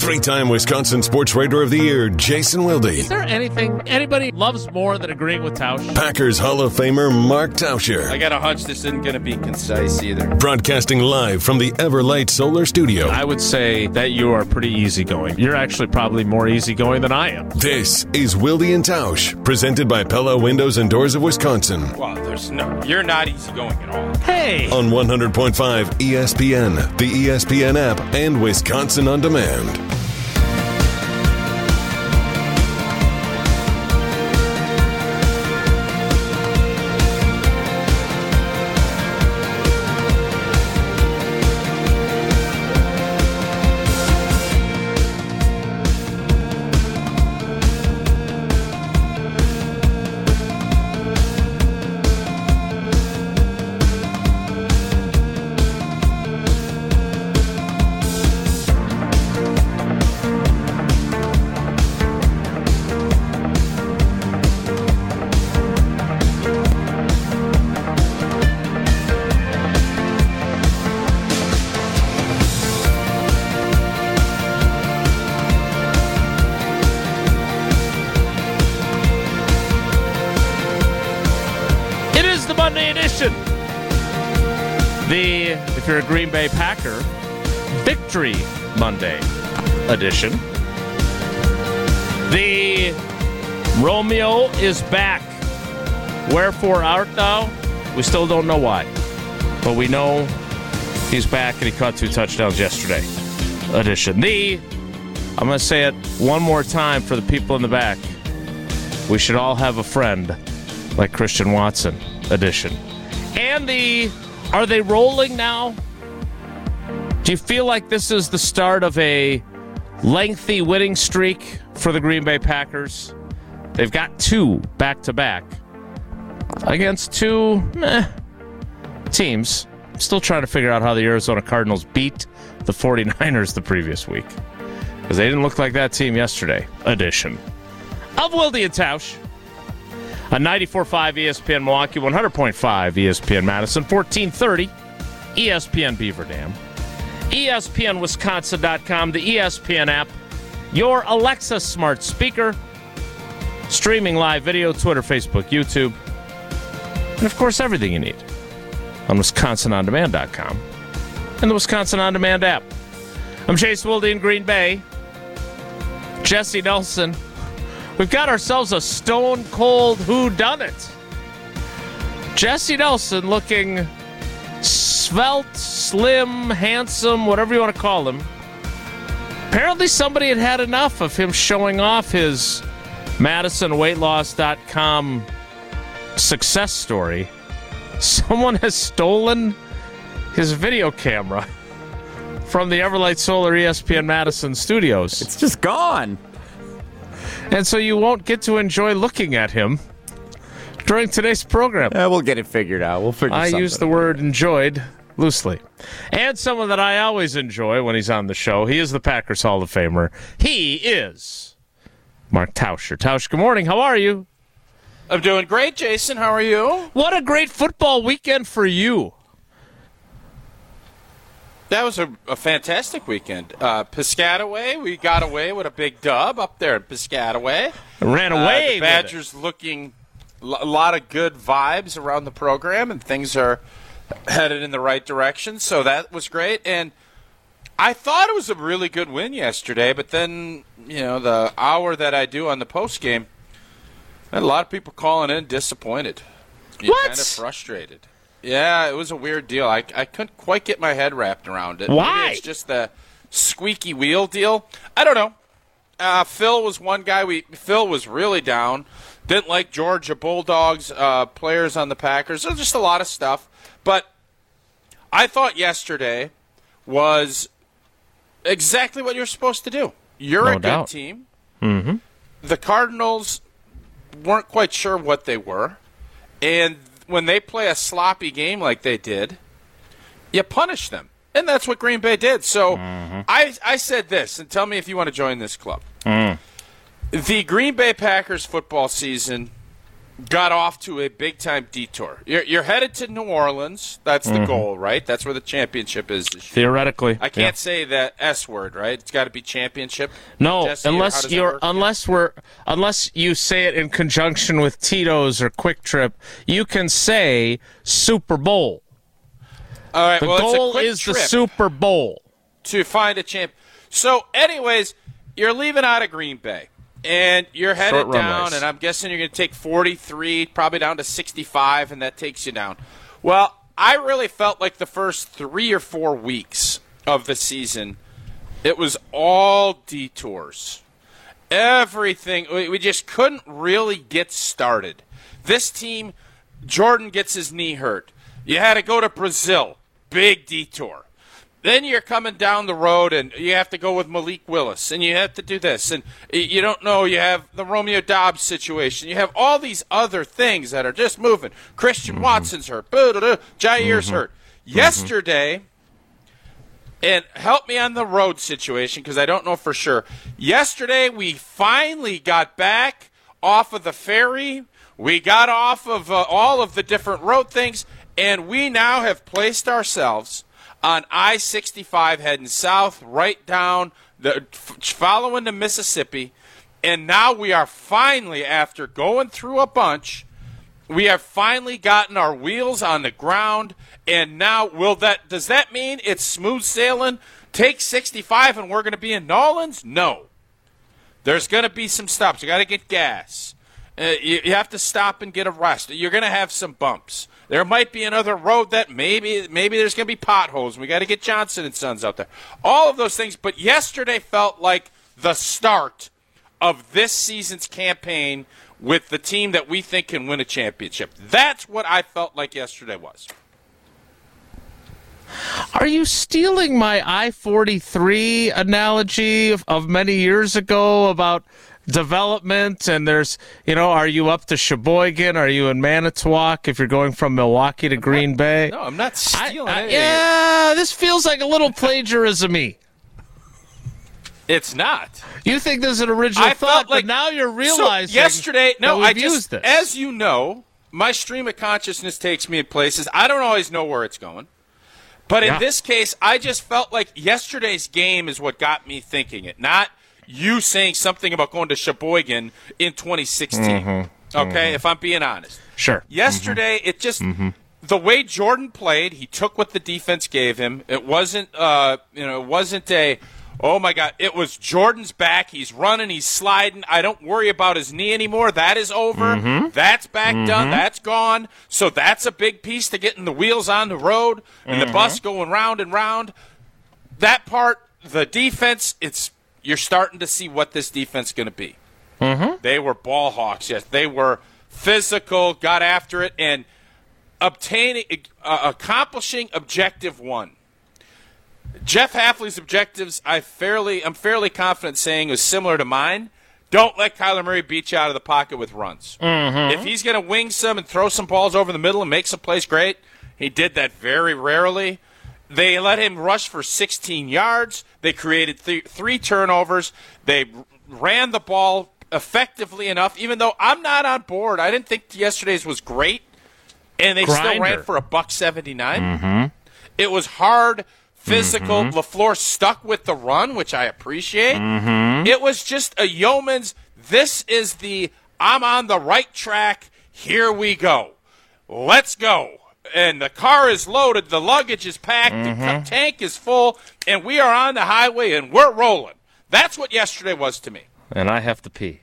Three-time Wisconsin Sports Writer of the Year, Jason Wilde. Is there anything anybody loves more than agreeing with Tausch? Packers Hall of Famer, Mark Tauscher. I got a hunch this isn't going to be concise either. Broadcasting live from the Everlight Solar Studio. I would say that you are pretty easygoing. You're actually probably more easygoing than I am. This is Wilde and Tausch, presented by Pella Windows and Doors of Wisconsin. Well, you're not easygoing at all. Hey! On 100.5 ESPN, the ESPN app, and Wisconsin On Demand. If you're a Green Bay Packer, Victory Monday edition. The Romeo is back. Wherefore art thou? We still don't know why. But we know he's back and he caught 2 touchdowns yesterday edition. I'm going to say it one more time for the people in the back. We should all have a friend like Christian Watson edition. And are they rolling now? Do you feel like this is the start of a lengthy winning streak for the Green Bay Packers? They've got 2 back-to-back against 2 teams. Still trying to figure out how the Arizona Cardinals beat the 49ers the previous week, because they didn't look like that team yesterday. Edition of Wilde and Tausch. On 94.5 ESPN Milwaukee, 100.5 ESPN Madison, 1430 ESPN Beaver Dam, ESPNWisconsin.com, the ESPN app, your Alexa smart speaker, streaming live video, Twitter, Facebook, YouTube, and of course everything you need on WisconsinOnDemand.com and the Wisconsin On Demand app. I'm Chase Wilde in Green Bay. Jesse Nelson. We've got ourselves a stone-cold whodunit. Jesse Nelson looking svelte, slim, handsome, whatever you want to call him. Apparently somebody had enough of him showing off his MadisonWeightLoss.com success story. Someone has stolen his video camera from the Everlight Solar ESPN Madison studios. It's just gone. And so you won't get to enjoy looking at him during today's program. We'll get it figured out. We'll figure something out. I use the word enjoyed loosely. And someone that I always enjoy when he's on the show. He is the Packers Hall of Famer. He is Mark Tauscher. Tausch, good morning. How are you? I'm doing great, Jason. How are you? What a great football weekend for you. That was a fantastic weekend. Piscataway, we got away with a big dub up there at Piscataway. Ran away. The Badgers looking a lot of good vibes around the program, and things are headed in the right direction. So that was great. And I thought it was a really good win yesterday, but then, the hour that I do on the post game, I had a lot of people calling in disappointed. What? Kind of frustrated. Yeah, it was a weird deal. I couldn't quite get my head wrapped around it. Why? Maybe it's just the squeaky wheel deal. I don't know. Phil was one guy. Phil was really down. Didn't like Georgia Bulldogs players on the Packers. There's just a lot of stuff. But I thought yesterday was exactly what you're supposed to do. You're a good team. Mm-hmm. The Cardinals weren't quite sure what they were. And when they play a sloppy game like they did, you punish them. And that's what Green Bay did. So I said this, and tell me if you want to join this club. The Green Bay Packers football season got off to a big-time detour. You're headed to New Orleans. That's the goal, right? That's where the championship is this year. Theoretically. I can't say that S word, right? It's got to be championship. No, Jesse, unless you say it in conjunction with Tito's or Quick Trip, you can say Super Bowl. All right, The goal is the Super Bowl. To find a champ. So, anyways, you're leaving out of Green Bay. And you're headed down, and I'm guessing you're going to take 43, probably down to 65, and that takes you down. Well, I really felt like the first 3 or 4 weeks of the season, it was all detours. Everything. We just couldn't really get started. This team, Jordan gets his knee hurt. You had to go to Brazil. Big detour. Then you're coming down the road, and you have to go with Malik Willis, and you have to do this. And you don't know, you have the Romeo Doubs situation. You have all these other things that are just moving. Christian Watson's hurt. Jair's hurt. Yesterday, and help me on the road situation because I don't know for sure. Yesterday, we finally got back off of the ferry. We got off of all of the different road things, and we now have placed ourselves on I-65 heading south, right down, following the Mississippi. And now we are finally, after going through a bunch, we have finally gotten our wheels on the ground. And now, does that mean it's smooth sailing? Take 65 and we're going to be in Nolans? No. There's going to be some stops. You got to get gas. You have to stop and get a rest. You're going to have some bumps. There might be another road that maybe there's going to be potholes. We got to get Johnson and Sons out there. All of those things. But yesterday felt like the start of this season's campaign with the team that we think can win a championship. That's what I felt like yesterday was. Are you stealing my I-43 analogy of many years ago about development? And there's, are you up to Sheboygan? Are you in Manitowoc if you're going from Milwaukee to Green Bay? No, I'm not stealing anything. Yeah, this feels like a little plagiarism-y. It's not. You think this is an original thought, but now you're realizing. So yesterday, used this. As you know, my stream of consciousness takes me in places. I don't always know where it's going. But in this case, I just felt like yesterday's game is what got me thinking it, not you saying something about going to Sheboygan in 2016. Okay, if I'm being honest. Sure. Yesterday, it just the way Jordan played, he took what the defense gave him. It wasn't it wasn't a oh my God, it was Jordan's back. He's running, he's sliding. I don't worry about his knee anymore. That is over. That's back done. That's gone. So that's a big piece to getting the wheels on the road and the bus going round and round. That part, the defense, you're starting to see what this defense is going to be. They were ball hawks, yes. They were physical, got after it, and accomplishing objective one. Jeff Hafley's objectives, I'm fairly confident saying, is similar to mine. Don't let Kyler Murray beat you out of the pocket with runs. If he's going to wing some and throw some balls over the middle and make some plays, great. He did that very rarely. They let him rush for 16 yards. They created 3 turnovers. They ran the ball effectively enough, even though I'm not on board. I didn't think yesterday's was great, and they still ran for $179. It was hard, physical. LaFleur stuck with the run, which I appreciate. It was just a yeoman's, this is I'm on the right track, here we go. Let's go. And the car is loaded, the luggage is packed, the tank is full, and we are on the highway, and we're rolling. That's what yesterday was to me. And I have to pee.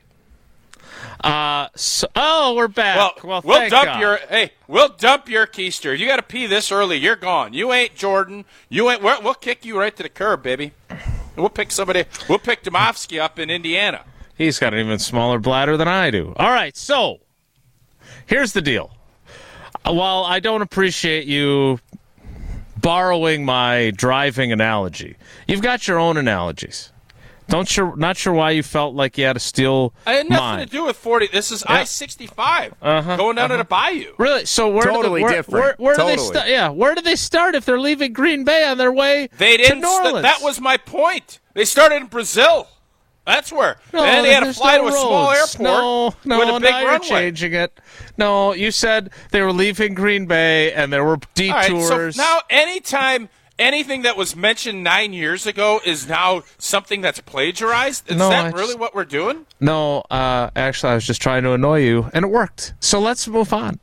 We're back. We'll dump your keister. You got to pee this early. You're gone. You ain't Jordan. We'll kick you right to the curb, baby. We'll pick somebody. We'll pick Domofsky up in Indiana. He's got an even smaller bladder than I do. All right, so here's the deal. While I don't appreciate you borrowing my driving analogy, you've got your own analogies. Not sure why you felt like you had to steal I had nothing mine. to do with 40. This is I-65 going down to the bayou. Really? So where different. Where do they start? Yeah, where do they start if they're leaving Green Bay on their way to New Orleans? That was my point. They started in Brazil. That's where. And they had to fly to a small airport with a big now you're runway. changing it. No, you said they were leaving Green Bay and there were detours. All right, so now anytime anything that was mentioned 9 years ago is now something that's plagiarized? Is that really what we're doing? No, actually, I was just trying to annoy you, and it worked. So let's move on.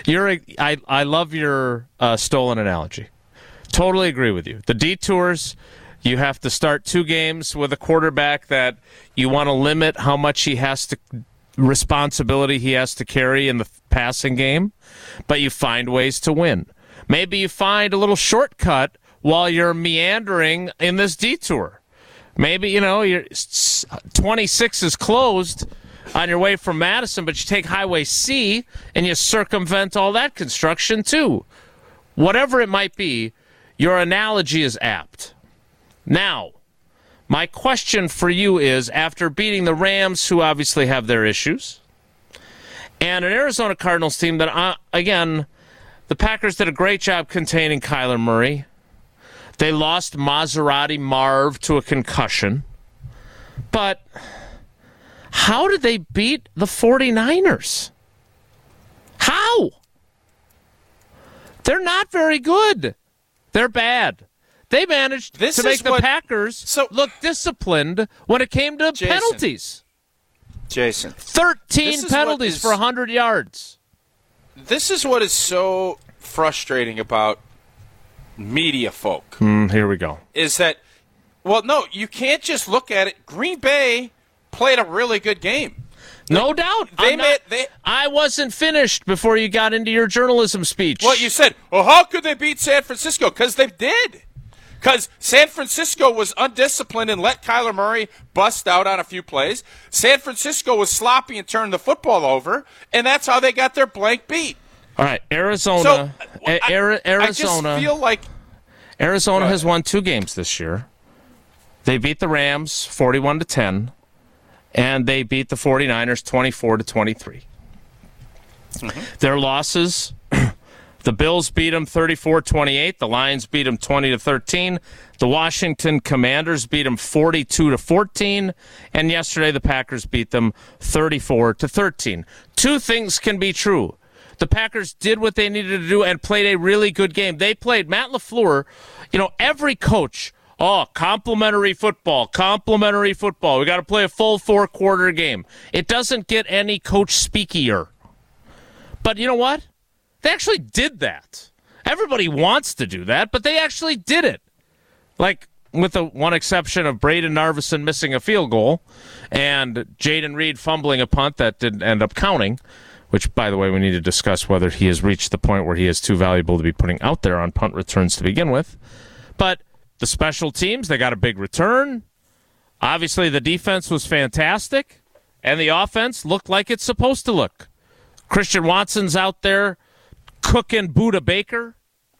I love your stolen analogy. Totally agree with you. The detours, you have to start 2 games with a quarterback that you want to limit how much responsibility he has to carry in the passing game, but you find ways to win. Maybe you find a little shortcut while you're meandering in this detour. Maybe, your 26 is closed on your way from Madison, but you take Highway C and you circumvent all that construction too. Whatever it might be, your analogy is apt. Now, my question for you is, after beating the Rams, who obviously have their issues, and an Arizona Cardinals team that, again, the Packers did a great job containing Kyler Murray. They lost Maserati Marv to a concussion. But how did they beat the 49ers? How? They're not very good. They're bad. They managed to make the Packers look disciplined when it came to penalties. Jason. 13 penalties for 100 yards. This is what is so frustrating about media folk. Here we go. Is that, well, no, you can't just look at it. Green Bay played a really good game. No doubt. I wasn't finished before you got into your journalism speech. Well, you said, well, how could they beat San Francisco? Because they did. Because San Francisco was undisciplined and let Kyler Murray bust out on a few plays. San Francisco was sloppy and turned the football over, and that's how they got their blank beat. All right, Arizona. I just feel like Arizona has won 2 games this year. They beat the Rams 41-10, and they beat the 49ers 24-23. Mm-hmm. Their losses, the Bills beat them 34-28, the Lions beat them 20-13, the Washington Commanders beat them 42-14, and yesterday the Packers beat them 34-13. 2 things can be true. The Packers did what they needed to do and played a really good game. They played Matt LaFleur, every coach, complimentary football. We got to play a full 4-quarter game. It doesn't get any coach speakier. But you know what? They actually did that. Everybody wants to do that, but they actually did it. Like, with the one exception of Braden Narvison missing a field goal and Jaden Reed fumbling a punt that didn't end up counting, which, by the way, we need to discuss whether he has reached the point where he is too valuable to be putting out there on punt returns to begin with. But the special teams, they got a big return. Obviously, the defense was fantastic, and the offense looked like it's supposed to look. Christian Watson's out there cooking Budda Baker.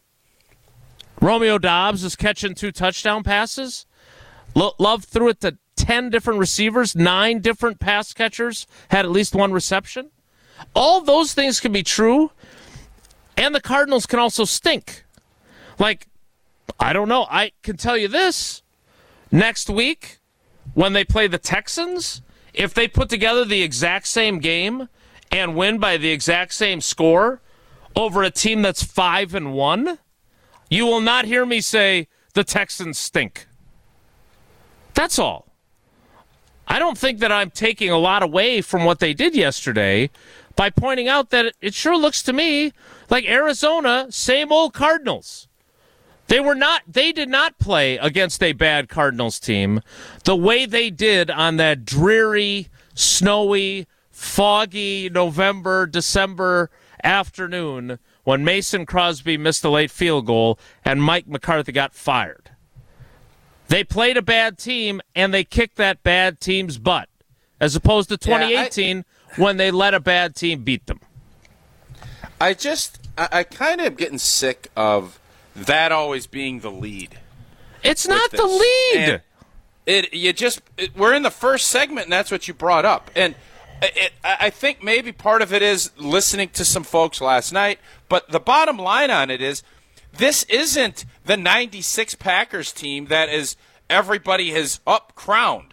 Romeo Doubs is catching 2 touchdown passes. Love threw it to 10 different receivers. 9 different pass catchers had at least 1 reception. All those things can be true, and the Cardinals can also stink. Like, I don't know. I can tell you this. Next week, when they play the Texans, if they put together the exact same game and win by the exact same score over a team that's 5-1, you will not hear me say the Texans stink. That's all. I don't think that I'm taking a lot away from what they did yesterday by pointing out that it sure looks to me like Arizona, same old Cardinals. They did not play against a bad Cardinals team the way they did on that dreary, snowy, foggy November, December afternoon when Mason Crosby missed a late field goal and Mike McCarthy got fired. They played a bad team, and they kicked that bad team's butt, as opposed to 2018 when they let a bad team beat them. I kind of am getting sick of that always being the lead. It's not the lead. We're in the first segment, and that's what you brought up. And I think maybe part of it is listening to some folks last night, but the bottom line on it is this isn't the 96 Packers team that is everybody has crowned.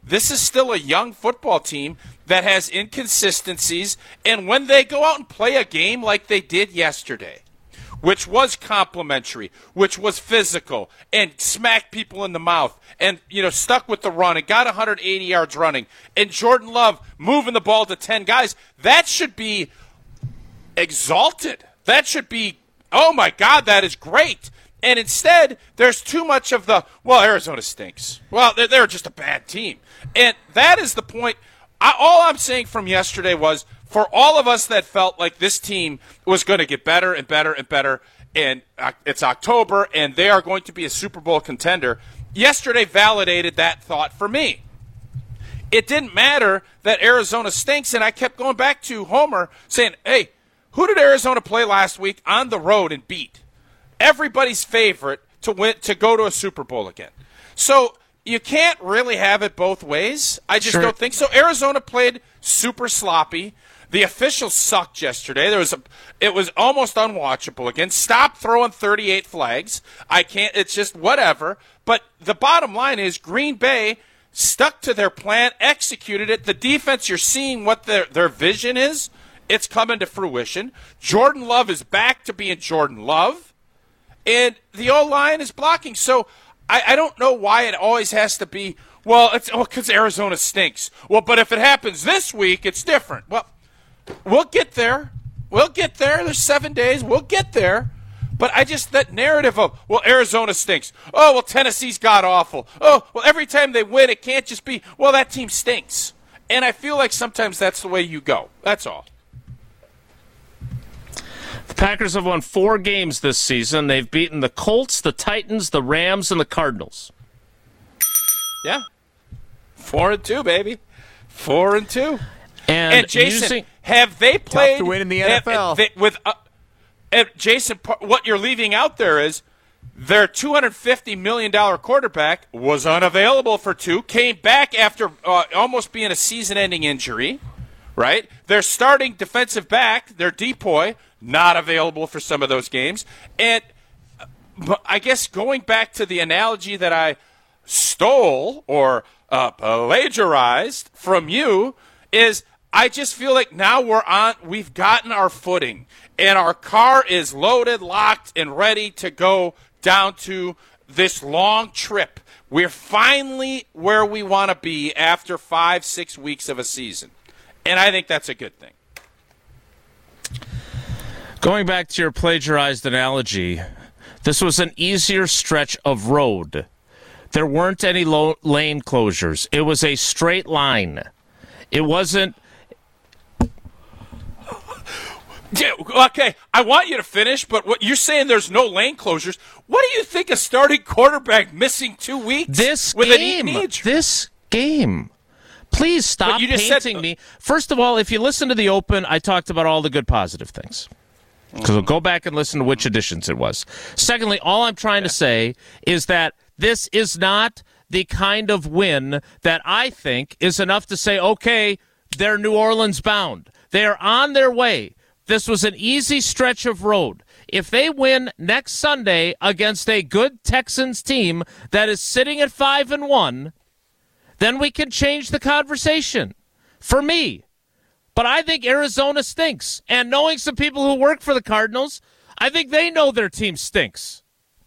this is still a young football team that has inconsistencies, and when they go out and play a game like they did yesterday, which was complimentary, which was physical, and smacked people in the mouth, and stuck with the run and got 180 yards running, and Jordan Love moving the ball to 10 guys, that should be exalted. That should be, oh my God, that is great. And instead, there's too much of Arizona stinks. Well, they're just a bad team. And that is the point. All I'm saying from yesterday was, for all of us that felt like this team was going to get better and better and better, and it's October, and they are going to be a Super Bowl contender, yesterday validated that thought for me. It didn't matter that Arizona stinks, and I kept going back to Homer saying, hey, who did Arizona play last week on the road and beat? Everybody's favorite to go to a Super Bowl again. So you can't really have it both ways. I just don't think so. Arizona played super sloppy. The officials sucked yesterday. It was almost unwatchable again. Stop throwing 38 flags. It's just whatever. But the bottom line is Green Bay stuck to their plan, executed it. The defense, you're seeing what their vision is. It's coming to fruition. Jordan Love is back to being Jordan Love. And the O-line is blocking. So I don't know why it always has to be, because Arizona stinks. Well, but if it happens this week, it's different. Well, we'll get there. There's 7 days. We'll get there. But that narrative of, Arizona stinks. Oh, Tennessee's god-awful. Oh, every time they win, it can't just be, that team stinks. And I feel like sometimes that's the way you go. That's all. The Packers have won 4 games this season. They've beaten the Colts, the Titans, the Rams, and the Cardinals. Yeah. 4-2, baby. 4-2. And Jason, have they played tough to win in the NFL? Jason, what you're leaving out there is their $250 million quarterback was unavailable for 2, came back after almost being a season-ending injury, right? Their starting defensive back, their DPOY, not available for some of those games. And I guess going back to the analogy that I stole or plagiarized from you is I just feel like now we've gotten our footing, and our car is loaded, locked, and ready to go down to this long trip. We're finally where we want to be after 5-6 weeks of a season. And I think that's a good thing. Going back to your plagiarized analogy, this was an easier stretch of road. There weren't any lane closures. It was a straight line. It wasn't... Yeah, okay, I want you to finish, but what you're saying there's no lane closures. What do you think a starting quarterback missing 2 weeks This game. Please stop painting me. First of all, if you listen to the Open, I talked about all the good positive things. Because we'll go back and listen to which editions it was. Secondly, all I'm trying to say is that this is not the kind of win that I think is enough to say, okay, they're New Orleans bound. They are on their way. This was an easy stretch of road. If they win next Sunday against a good Texans team that is sitting at 5-1, then we can change the conversation. For me. But I think Arizona stinks. And knowing some people who work for the Cardinals, I think they know their team stinks.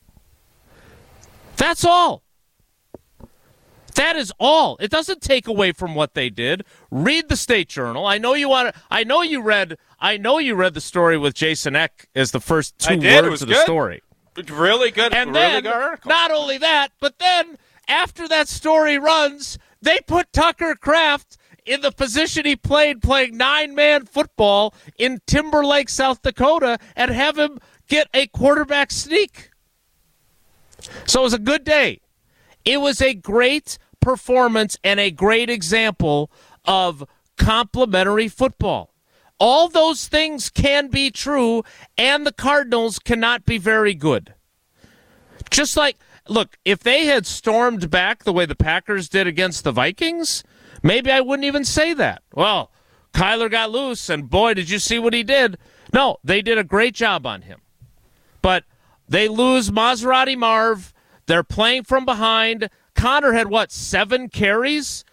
That's all. That is all. It doesn't take away from what they did. Read the State Journal. I know you read the story with Jason Eck as the first 2 words of the story. Really good. And really then, good article. Not only that, but then after that story runs, they put Tucker Kraft in the position he playing 9-man football in Timberlake, South Dakota, and have him get a quarterback sneak. So it was a good day. It was a great performance and a great example of complementary football. All those things can be true, and the Cardinals cannot be very good. Just like, look, if they had stormed back the way the Packers did against the Vikings, maybe I wouldn't even say that. Well, Kyler got loose, and boy, did you see what he did. No, they did a great job on him. But they lose Maserati Marv. They're playing from behind. Connor had, 7 carries?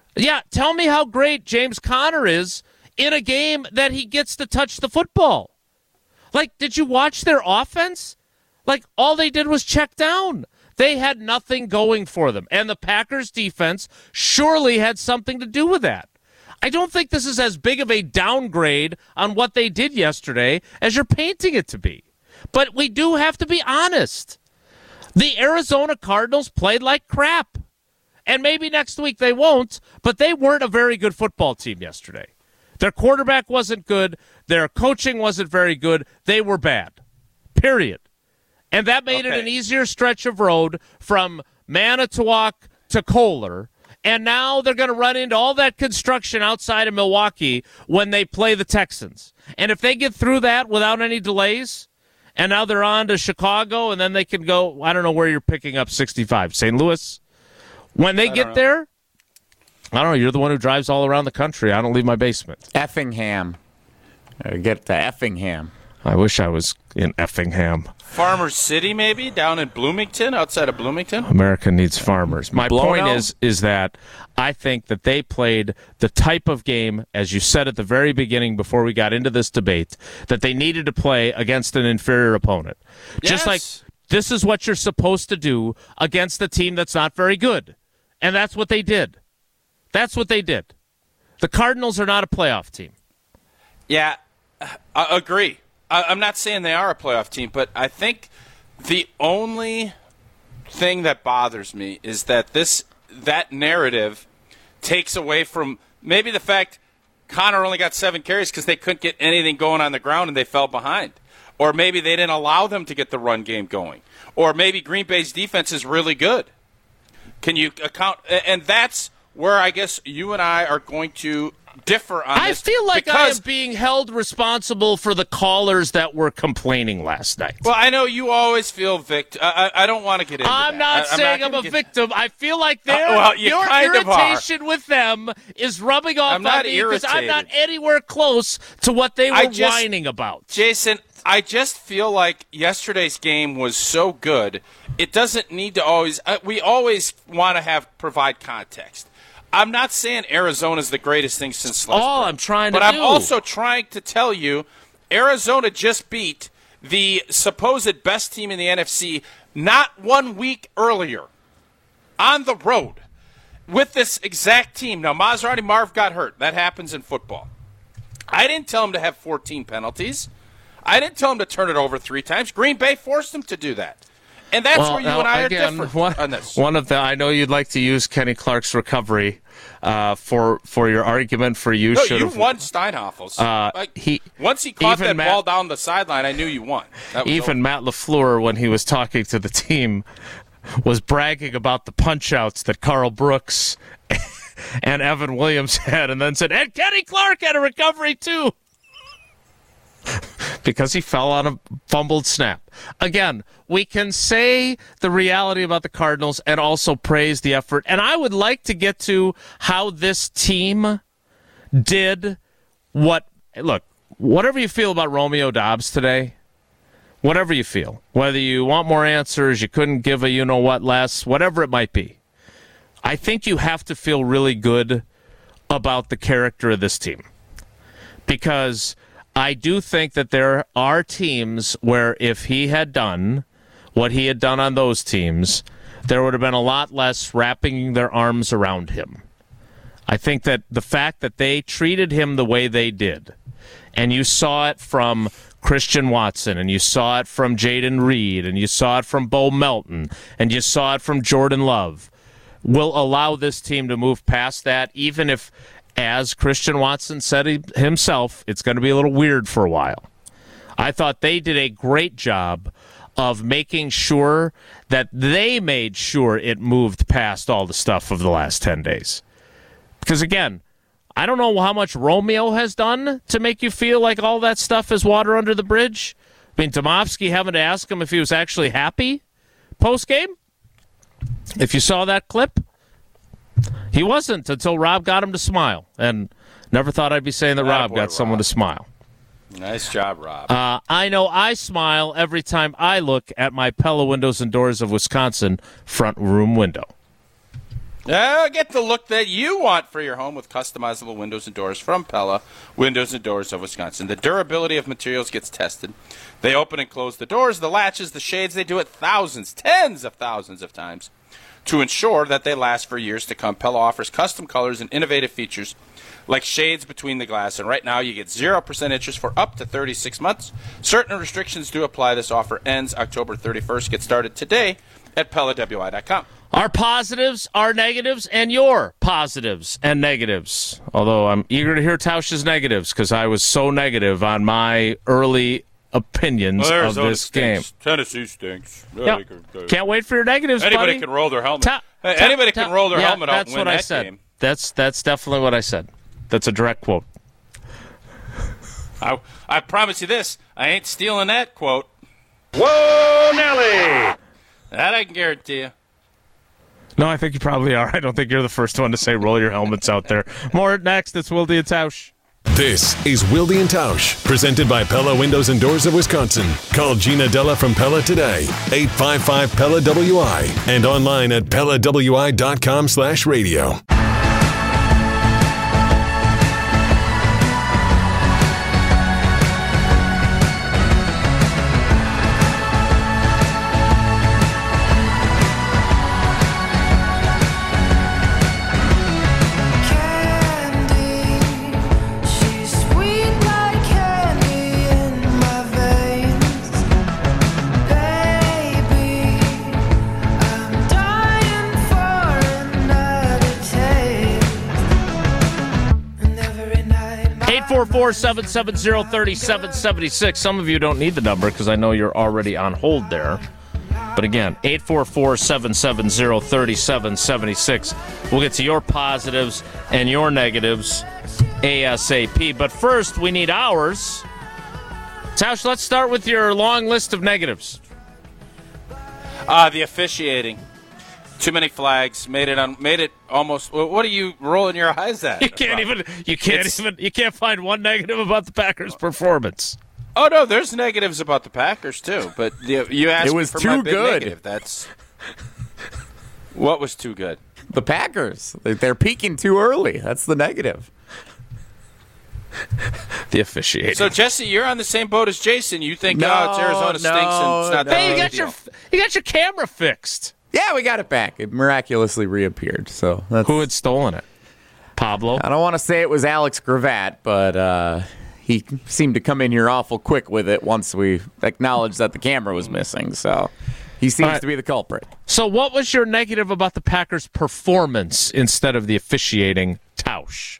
Yeah, tell me how great James Conner is in a game that he gets to touch the football. Like, did you watch their offense? Like, all they did was check down. They had nothing going for them. And the Packers defense surely had something to do with that. I don't think this is as big of a downgrade on what they did yesterday as you're painting it to be. But we do have to be honest. The Arizona Cardinals played like crap. And maybe next week they won't, but they weren't a very good football team yesterday. Their quarterback wasn't good. Their coaching wasn't very good. They were bad. Period. And that made it an easier stretch of road from Manitowoc to Kohler. And now they're going to run into all that construction outside of Milwaukee when they play the Texans. And if they get through that without any delays, and now they're on to Chicago, and then they can go, I don't know where you're picking up 65, St. Louis. When they get there, I don't know, you're the one who drives all around the country. I don't leave my basement. Effingham. Get to Effingham. I wish I was in Effingham. Farmers City, maybe, down in Bloomington, outside of Bloomington? America needs farmers. My point is that I think that they played the type of game, as you said at the very beginning before we got into this debate, that they needed to play against an inferior opponent. Yes. Just like this is what you're supposed to do against a team that's not very good. And that's what they did. That's what they did. The Cardinals are not a playoff team. Yeah, I agree. I'm not saying they are a playoff team, but I think the only thing that bothers me is that that narrative takes away from maybe the fact Connor only got 7 carries because they couldn't get anything going on the ground and they fell behind. Or maybe they didn't allow them to get the run game going. Or maybe Green Bay's defense is really good. Can you account? And that's where I guess you and I are going to differ on this. I feel like I am being held responsible for the callers that were complaining last night. Well, I know you always feel victim. I don't want to get into I'm that. not saying I'm a victim. I feel like your irritation with them is rubbing off on me because I'm not anywhere close to what they were whining about. Jason, I just feel like yesterday's game was so good, it doesn't need to always we always want to provide context. I'm not saying Arizona's the greatest thing since sliced bread. I'm trying to But I'm also trying to tell you Arizona just beat the supposed best team in the NFC not 1 week earlier on the road with this exact team. Now, Maserati Marv got hurt. That happens in football. I didn't tell him to have 14 penalties. I didn't tell him to turn it over 3 times. Green Bay forced him to do that. And that's where you and I are different on this. I know you'd like to use Kenny Clark's recovery for your argument for you. No, you won Steinhoffel's. Once he caught that ball down the sideline, I knew you won. Even Matt LaFleur, when he was talking to the team, was bragging about the punch-outs that Carl Brooks and Evan Williams had, and then said, and Kenny Clark had a recovery too. Because he fell on a fumbled snap. Again, we can say the reality about the Cardinals and also praise the effort. And I would like to get to how this team did what. Look, whatever you feel about Romeo Doubs today, whatever you feel, whether you want more answers, you couldn't give a you-know-what less, whatever it might be, I think you have to feel really good about the character of this team. Because I do think that there are teams where if he had done what he had done on those teams, there would have been a lot less wrapping their arms around him. I think that the fact that they treated him the way they did, and you saw it from Christian Watson, and you saw it from Jaden Reed, and you saw it from Bo Melton, and you saw it from Jordan Love, will allow this team to move past that, even if, as Christian Watson said himself, it's going to be a little weird for a while. I thought they did a great job of making sure that they made sure it moved past all the stuff of the last 10 days. Because, again, I don't know how much Romeo has done to make you feel like all that stuff is water under the bridge. I mean, Domofsky having to ask him if he was actually happy post-game. If you saw that clip, he wasn't until Rob got him to smile. And never thought I'd be saying that Rob got someone to smile. Nice job, Rob. I know I smile every time I look at my Pella Windows and Doors of Wisconsin front room window. Get the look that you want for your home with customizable windows and doors from Pella Windows and Doors of Wisconsin. The durability of materials gets tested. They open and close the doors, the latches, the shades. They do it thousands, tens of thousands of times to ensure that they last for years to come. Pella offers custom colors and innovative features like shades between the glass. And right now you get 0% interest for up to 36 months. Certain restrictions do apply. This offer ends October 31st. Get started today at PellaWI.com. Our positives, our negatives, and your positives and negatives. Although I'm eager to hear Tausch's negatives because I was so negative on my early opinions of this game. Tennessee stinks. Yep. Can't wait for your negatives, Anybody buddy. can roll their helmet. Anybody can roll their helmet out and win what I that said. game. That's definitely what I said. That's a direct quote. I promise you this. I ain't stealing that quote. Whoa, Nelly! That I can guarantee you. No, I think you probably are. I don't think you're the first one to say roll your helmets out there. More next. It's Wilde and Tausch. This is Wilde and Tausch, presented by Pella Windows and Doors of Wisconsin. Call Gina Della from Pella today, 855-PELLA-WI, and online at PellaWI.com/radio. Four 770-3776. Some of you don't need the number because I know you're already on hold there. But again, 844-770-3776. We'll get to your positives and your negatives ASAP. But first, we need ours. Tausch, let's start with your long list of negatives. The officiating. Too many flags. Made it almost. What are you rolling your eyes at? You can't find one negative about the Packers' performance. Oh no, there's negatives about the Packers too. But you asked it was me for too my big good. negative. That's what was too good. The Packers. They're peaking too early. That's the negative. The officiating. So Jesse, you're on the same boat as Jason. You think it's Arizona stinks and it's not that Hey, big a deal. you got your camera fixed. Yeah, we got it back. It miraculously reappeared. So who had stolen it? Pablo? I don't want to say it was Alex Gravatt, but he seemed to come in here awful quick with it once we acknowledged that the camera was missing. So he seems to be the culprit. So what was your negative about the Packers' performance instead of the officiating, Tausch?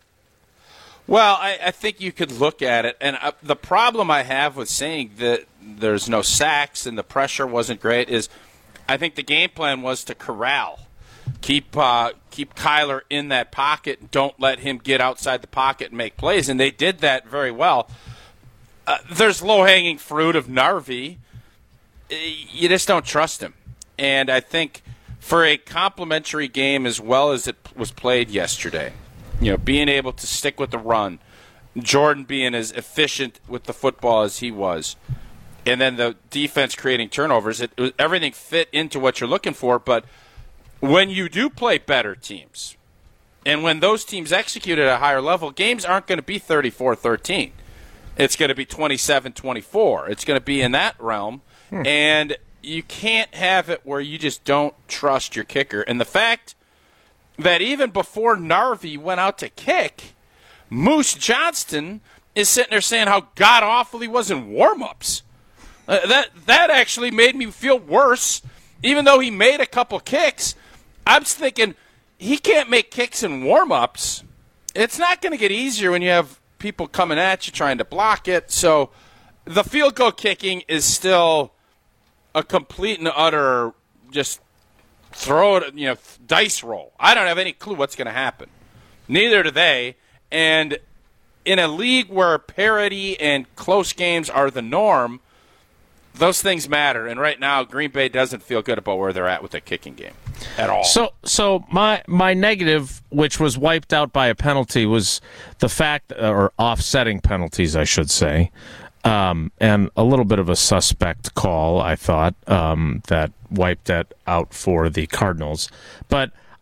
Well, I think you could look at it, and the problem I have with saying that there's no sacks and the pressure wasn't great is I think the game plan was to corral, keep Kyler in that pocket, don't let him get outside the pocket and make plays, and they did that very well. There's low-hanging fruit of Narvi. You just don't trust him. And I think for a complimentary game as well as it was played yesterday, being able to stick with the run, Jordan being as efficient with the football as he was, and then the defense creating turnovers, everything fit into what you're looking for. But when you do play better teams, and when those teams execute at a higher level, games aren't going to be 34-13. It's going to be 27-24. It's going to be in that realm. And you can't have it where you just don't trust your kicker. And the fact that even before Narvi went out to kick, Moose Johnston is sitting there saying how god-awful he was in warm-ups. That actually made me feel worse. Even though he made a couple kicks, I'm thinking he can't make kicks in warm-ups. It's not going to get easier when you have people coming at you trying to block it. So the field goal kicking is still a complete and utter just throw it, dice roll. I don't have any clue what's going to happen. Neither do they. And in a league where parity and close games are the norm, those things matter, and right now Green Bay doesn't feel good about where they're at with the kicking game at all. So my negative, which was wiped out by a penalty, was the fact, or offsetting penalties, I should say, and a little bit of a suspect call, I thought, that wiped that out for the Cardinals. But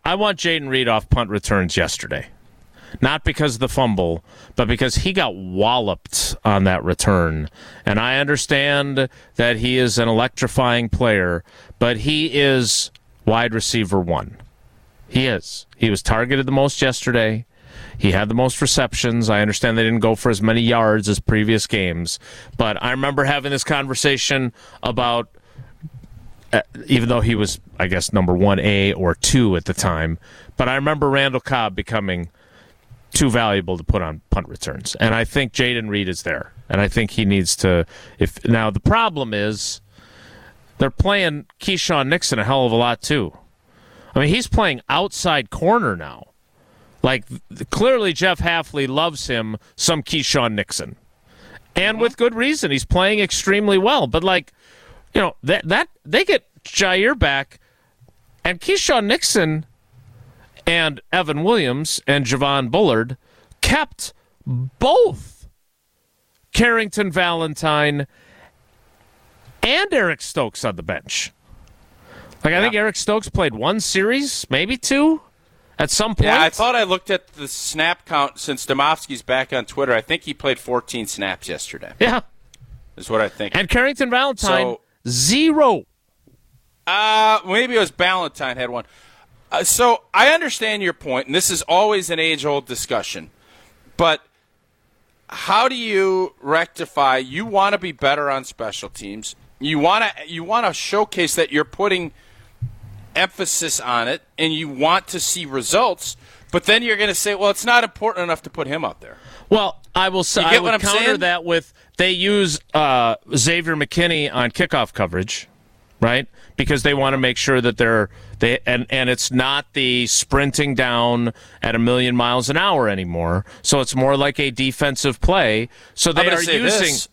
I want Jayden Reed off punt returns yesterday. Not because of the fumble, but because he got walloped on that return. And I understand that he is an electrifying player, but he is wide receiver 1. He is. He was targeted the most yesterday. He had the most receptions. I understand they didn't go for as many yards as previous games. But I remember having this conversation about, even though he was, I guess, number 1A or 2 at the time, but I remember Randall Cobb becoming too valuable to put on punt returns. And I think Jayden Reed is there. And I think he needs to. Now, the problem is they're playing Keyshawn Nixon a hell of a lot, too. I mean, he's playing outside corner now. Like, clearly Jeff Hafley loves him some Keyshawn Nixon. And with good reason. He's playing extremely well. But, like, you know, that they get Jair back, and Keyshawn Nixon and Evan Williams and Javon Bullard kept both Carrington Valentine and Eric Stokes on the bench. Like, I think Eric Stokes played 1 series, maybe 2, at some point. Yeah, I thought I looked at the snap count since Domofsky's back on Twitter. I think he played 14 snaps yesterday. Yeah. Is what I think. And Carrington Valentine, 0. Maybe it was Valentine had 1. So I understand your point, and this is always an age-old discussion. But how do you rectify? You want to be better on special teams. You want to showcase that you're putting emphasis on it, and you want to see results. But then you're going to say, well, it's not important enough to put him out there. Well, I will say I would counter that with they use Xavier McKinney on kickoff coverage, right? Because they want to make sure that and it's not the sprinting down at 1,000,000 miles an hour anymore. So it's more like a defensive play. So they are using.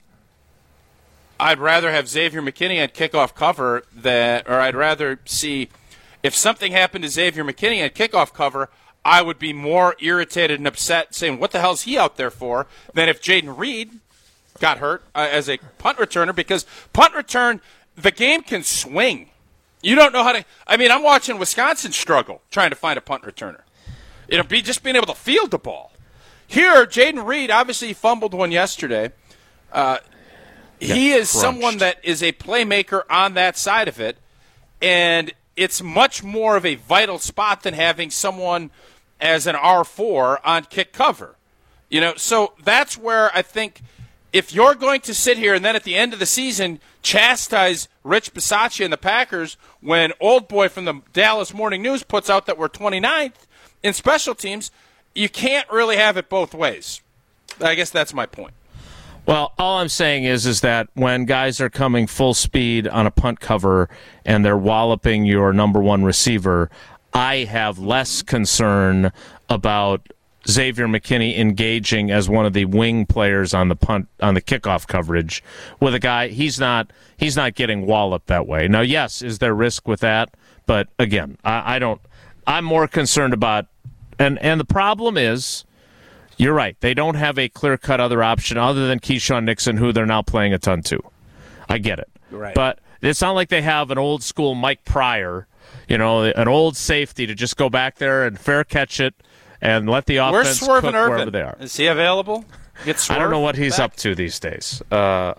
I'd rather have Xavier McKinney on kickoff cover or I'd rather see if something happened to Xavier McKinney on kickoff cover, I would be more irritated and upset saying, what the hell is he out there for, than if Jayden Reed got hurt as a punt returner, because punt return, the game can swing. You don't know how to – I mean, I'm watching Wisconsin struggle trying to find a punt returner. It'll be just being able to field the ball. Here, Jayden Reed, obviously he fumbled one yesterday. He is someone that is a playmaker on that side of it, and it's much more of a vital spot than having someone as an R4 on kick cover. You know, so that's where I think if you're going to sit here and then at the end of the season chastise Rich Bisaccia and the Packers when old boy from the Dallas Morning News puts out that we're 29th in special teams, you can't really have it both ways. I guess that's my point. Well, all I'm saying is that when guys are coming full speed on a punt cover and they're walloping your number 1 receiver, I have less concern about Xavier McKinney engaging as one of the wing players on the kickoff coverage with a guy. He's not getting walloped that way. Now, yes, is there risk with that? But again, I'm more concerned about, and the problem is, you're right, they don't have a clear-cut other option other than Keyshawn Nixon, who they're now playing a ton to. I get it. Right. But it's not like they have an old-school Mike Pryor, an old safety to just go back there and fair catch it and let the offense cook wherever they are. Is he available? I don't know what he's up to these days. Their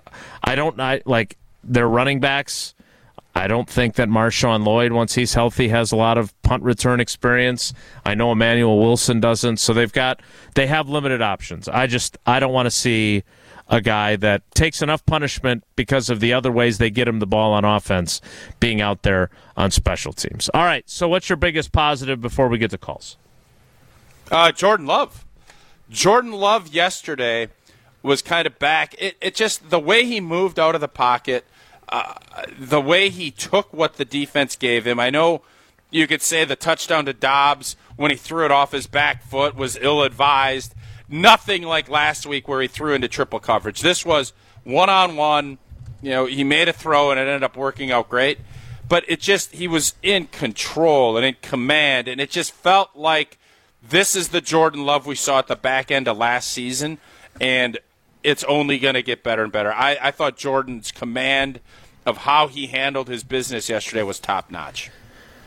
running backs, I don't think that Marshawn Lloyd, once he's healthy, has a lot of punt return experience. I know Emmanuel Wilson doesn't, so they have limited options. I don't want to see a guy that takes enough punishment because of the other ways they get him the ball on offense being out there on special teams. All right, so what's your biggest positive before we get to calls? Jordan Love. Jordan Love yesterday was kind of back. It just, the way he moved out of the pocket, the way he took what the defense gave him. I know you could say the touchdown to Dobbs when he threw it off his back foot was ill-advised. Nothing like last week where he threw into triple coverage. This was one-on-one. He made a throw and it ended up working out great. But he was in control and in command, and it just felt like this is the Jordan Love we saw at the back end of last season, and it's only going to get better and better. I thought Jordan's command of how he handled his business yesterday was top-notch.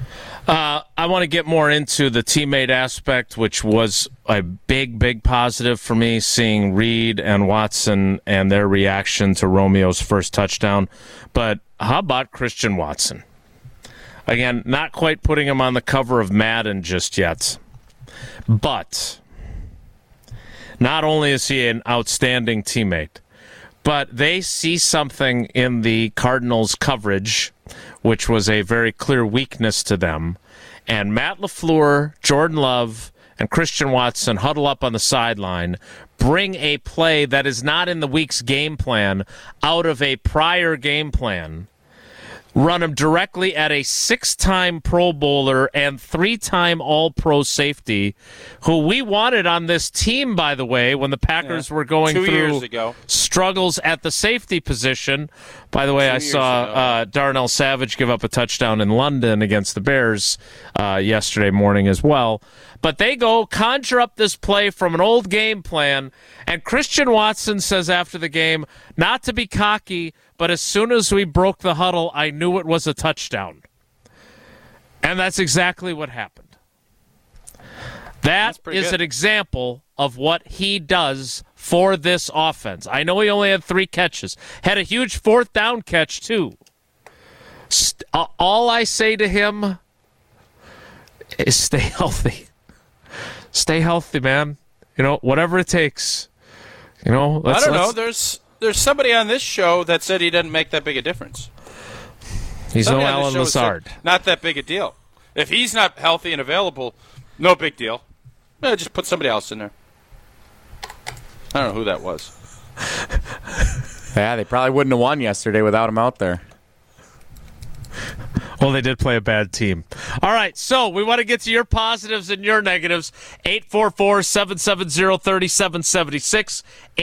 I want to get more into the teammate aspect, which was a big, big positive for me, seeing Reed and Watson and their reaction to Romeo's first touchdown. But how about Christian Watson? Again, not quite putting him on the cover of Madden just yet. But not only is he an outstanding teammate, but they see something in the Cardinals' coverage, which was a very clear weakness to them. And Matt LaFleur, Jordan Love, and Christian Watson huddle up on the sideline, bring a play that is not in the week's game plan out of a prior game plan, run him directly at a 6-time Pro Bowler and 3-time All-Pro safety, who we wanted on this team, by the way, when the Packers were going 2 through years ago. Struggles at the safety position. By the way, I saw Darnell Savage give up a touchdown in London against the Bears yesterday morning as well. But they go conjure up this play from an old game plan, and Christian Watson says after the game, not to be cocky, but as soon as we broke the huddle, I knew it was a touchdown. And that's exactly what happened. That is an example of what he does for this offense. I know he only had 3 catches. Had a huge 4th down catch, too. All I say to him is stay healthy. Stay healthy, man. Whatever it takes. I don't know. There's somebody on this show that said he doesn't make that big a difference. He's no Alan Lazard. Not that big a deal. If he's not healthy and available, no big deal. Just put somebody else in there. I don't know who that was. Yeah, they probably wouldn't have won yesterday without him out there. Well, they did play a bad team. All right, so we want to get to your positives and your negatives. 844-770-3776.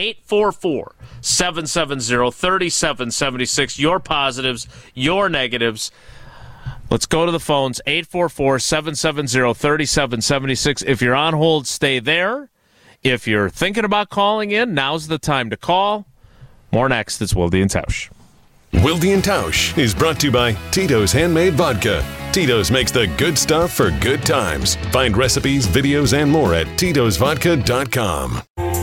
844-770-3776. Your positives, your negatives. Let's go to the phones. 844-770-3776. If you're on hold, stay there. If you're thinking about calling in, now's the time to call. More next. It's Wilde and Tausch. Wilde and Tausch is brought to you by Tito's Handmade Vodka. Tito's makes the good stuff for good times. Find recipes, videos, and more at titosvodka.com.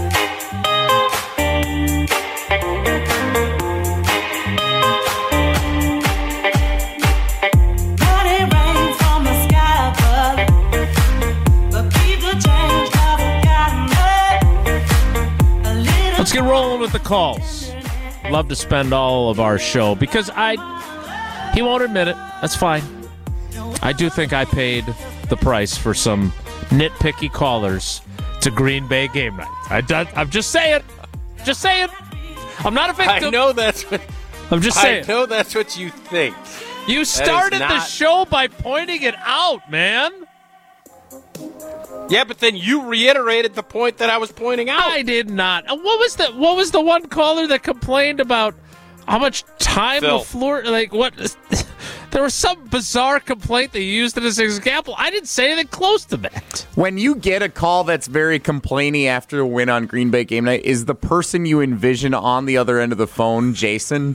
Let's get rolling with the calls. Love to spend all of our show because he won't admit it. That's fine. I do think I paid the price for some nitpicky callers to Green Bay game night. I'm just saying. Just saying. I'm not a victim. I know that's what. I'm just saying. I know that's what you think. You started the show by pointing it out, man. Yeah, but then you reiterated the point that I was pointing out. I did not. What was the one caller that complained about how much time LaFleur, like what? There was some bizarre complaint that you used it as an example. I didn't say anything close to that. When you get a call that's very complainy after a win on Green Bay game night, is the person you envision on the other end of the phone Jason?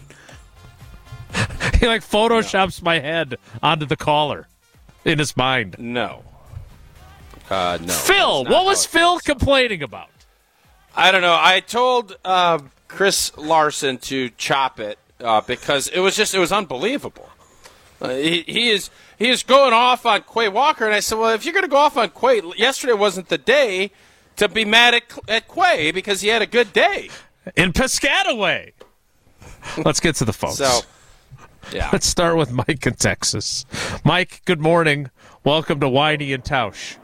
He photoshops my head onto the caller in his mind. No. No. Phil, what was Phil complaining about? I don't know. I told Chris Larson to chop it because it was unbelievable. He is going off on Quay Walker, and I said, well, if you're going to go off on Quay, yesterday wasn't the day to be mad at Quay because he had a good day. In Piscataway. Let's get to the phones. So, yeah. Let's start with Mike in Texas. Mike, good morning. Welcome to Whitey and Tausch.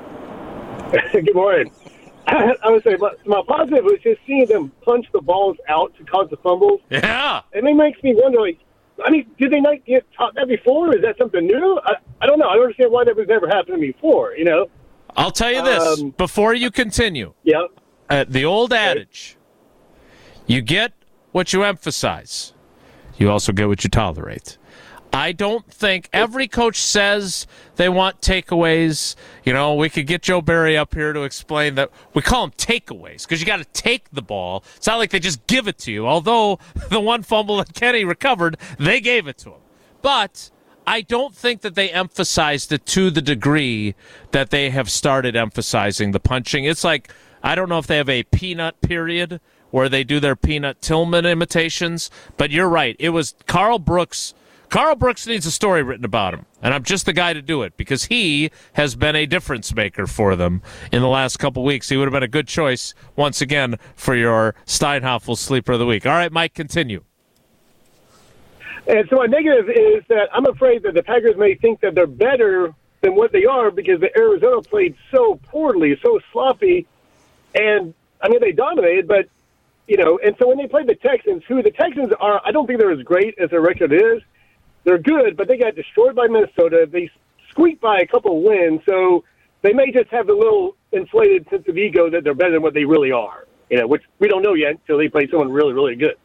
Good morning. I would say my positive was just seeing them punch the balls out to cause the fumbles. Yeah. And it makes me wonder, did they not get taught that before? Is that something new? I don't know. I don't understand why that was never happening before, I'll tell you this, before you continue. Yeah. The old adage, you get what you emphasize. You also get what you tolerate. I don't think every coach says they want takeaways. We could get Joe Barry up here to explain that we call them takeaways because you got to take the ball. It's not like they just give it to you. Although the one fumble that Kenny recovered, they gave it to him. But I don't think that they emphasized it to the degree that they have started emphasizing the punching. It's like, I don't know if they have a peanut period where they do their Peanut Tillman imitations, but you're right. It was Carl Brooks. Carl Brooks needs a story written about him, and I'm just the guy to do it because he has been a difference maker for them in the last couple weeks. He would have been a good choice, once again, for your Steinhoffel Sleeper of the Week. All right, Mike, continue. And so my negative is that I'm afraid that the Packers may think that they're better than what they are because the Arizona played so poorly, so sloppy, and, I mean, they dominated, but, you know, and so when they played the Texans, who the Texans are, I don't think they're as great as their record is. They're good, but they got destroyed by Minnesota. They squeaked by a couple of wins, so they may just have a little inflated sense of ego that they're better than what they really are, you know, which we don't know yet until they play someone really, really good.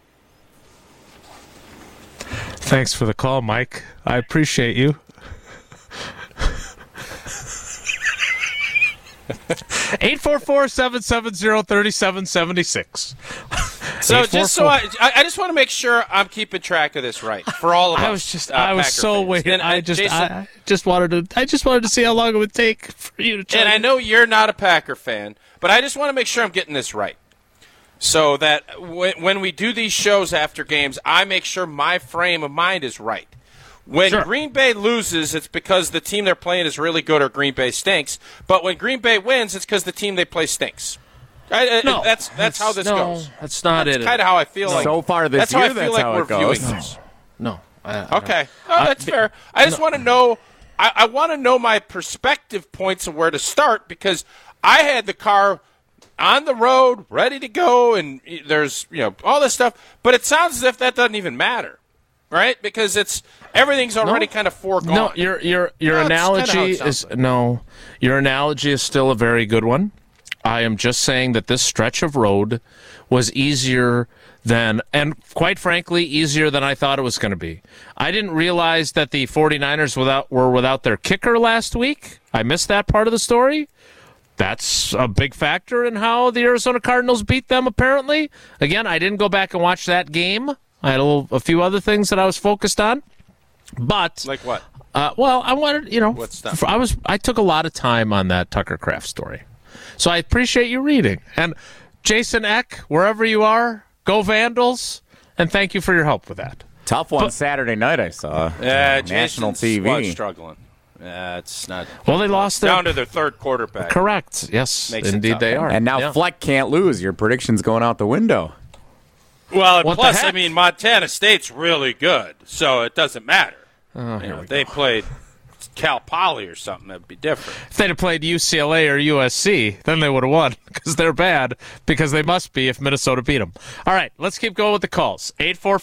Thanks for the call, Mike. I appreciate you. 844-770-3776. So just so I just want to make sure I'm keeping track of this right for all of us. I was so waiting. I just wanted to see how long it would take for you to check. And I know you're not a Packer fan, but I just want to make sure I'm getting this right. So that when we do these shows after games, I make sure my frame of mind is right. When Green Bay loses, it's because the team they're playing is really good or Green Bay stinks. But when Green Bay wins, it's because the team they play stinks. No, that's how this goes. That's not it. That's kind of how I feel like. So far this year, that's how it goes. No. Okay. Oh, that's fair. I just want to know. I want to know my perspective points of where to start because I had the car on the road, ready to go, and there's all this stuff. But it sounds as if that doesn't even matter, right? Because everything's already kind of foregone. No, your analogy is Your analogy is still a very good one. I am just saying that this stretch of road was easier than, and quite frankly, easier than I thought it was going to be. I didn't realize that the 49ers were without their kicker last week. I missed that part of the story. That's a big factor in how the Arizona Cardinals beat them, apparently. Again, I didn't go back and watch that game. I had a few other things that I was focused on. But like what? Well, I wanted, what stuff? I took a lot of time on that Tucker Kraft story. So I appreciate you reading. And Jason Eck, wherever you are, go Vandals, and thank you for your help with that. Tough one Saturday night, I saw. Yeah, national Jason's TV. Struggling. It's not. Well, they lost down to their third quarterback. Correct. Yes, indeed they are. And now Fleck can't lose. Your prediction's going out the window. Well, and plus, I mean, Montana State's really good, so it doesn't matter. If they played Cal Poly or something, that'd be different. If they'd have played UCLA or USC, then they would have won because they're bad, because they must be if Minnesota beat them. All right, let's keep going with the calls.